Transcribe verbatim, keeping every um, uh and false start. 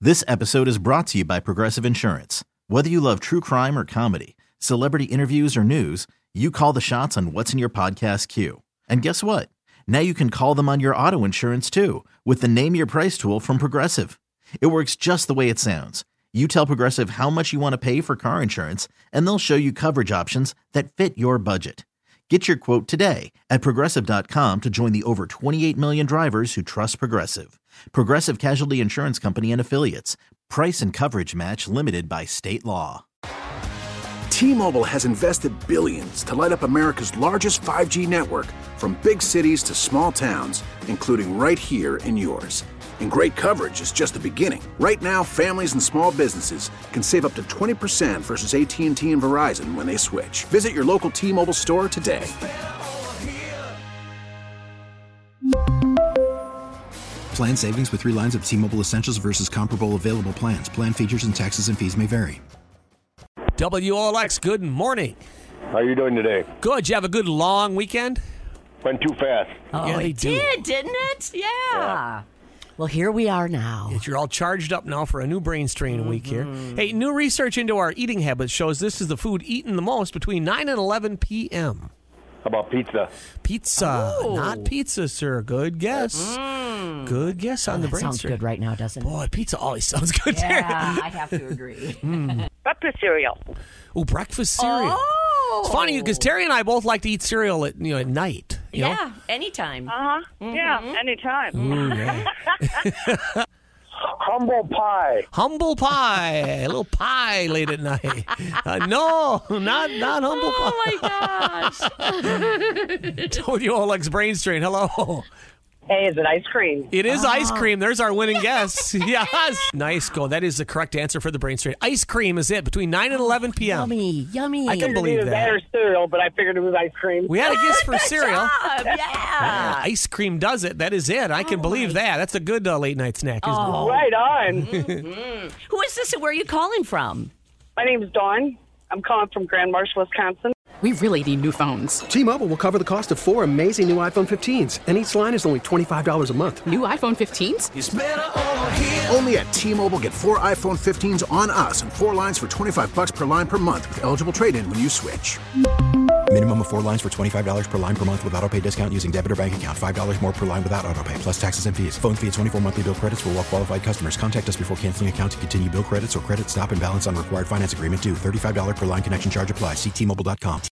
This episode is brought to you by Progressive Insurance. Whether you love true crime or comedy, celebrity interviews or news, you call the shots on what's in your podcast queue. And guess what? Now you can call them on your auto insurance too with the Name Your Price tool from Progressive. It works just the way it sounds. You tell Progressive how much you want to pay for car insurance, and they'll show you coverage options that fit your budget. Get your quote today at Progressive dot com to join the over twenty-eight million drivers who trust Progressive. Progressive Casualty Insurance Company and Affiliates. Price and coverage match limited by state law. T-Mobile has invested billions to light up America's largest five G network, from big cities to small towns, including right here in yours. And great coverage is just the beginning. Right now, families and small businesses can save up to twenty percent versus A T and T and Verizon when they switch. Visit your local T-Mobile store today. Plan savings with three lines of T-Mobile Essentials versus comparable available plans. Plan features and taxes and fees may vary. W O L X, good morning. How are you doing today? Good. Did you have a good long weekend? Went too fast. Oh, Yeah, they it do. did, didn't it? Yeah. Yeah. Well, here we are now. Yes, you're all charged up now for a new brain strain week here. Hey, new research into our eating habits shows this is the food eaten the most between nine and eleven p.m. How about pizza? Pizza. Oh. Not pizza, sir. Good guess. Good guess on Oh, the that brain sounds strain. good right now, doesn't it? Boy, pizza always sounds good. Yeah, I have to agree. Breakfast cereal. Oh, breakfast cereal. Oh. It's funny because Terry and I both like to eat cereal at, you know, at night. You know? Yeah, anytime. Uh-huh. Yeah, anytime. Ooh, yeah. Humble pie. Humble pie, a little pie late at night. Uh, no, not not humble pie. Oh, my gosh. W O L X brain strain. Hello. Hey, is it ice cream? It is ice cream. There's our winning guess. Yes. Nice go. That is the correct answer for the brain strain. Ice cream is it between nine and eleven p.m. Yummy, yummy. I can believe Either that that. or cereal, but I figured it was ice cream. We had a guess for cereal. Job, yeah. Ice cream does it. That is it. I can believe that. That's a good uh, late night snack, isn't Oh. Right on. Who is this and where are you calling from? My name's Dawn. I'm calling from Grand Marsh, Wisconsin. We really need new phones. T-Mobile will cover the cost of four amazing new iPhone fifteens, and each line is only twenty-five dollars a month. New iPhone fifteens? Only at T-Mobile, get four iPhone fifteens on us and four lines for twenty-five bucks per line per month with eligible trade-in when you switch. Minimum of four lines for twenty-five dollars per line per month with auto pay discount using debit or bank account. five dollars more per line without auto pay, plus taxes and fees. Phone fee at twenty-four monthly bill credits for well-qualified customers. Contact us before canceling account to continue bill credits or credit stop and balance on required finance agreement due. thirty-five dollars per line connection charge applies. See T Mobile dot com.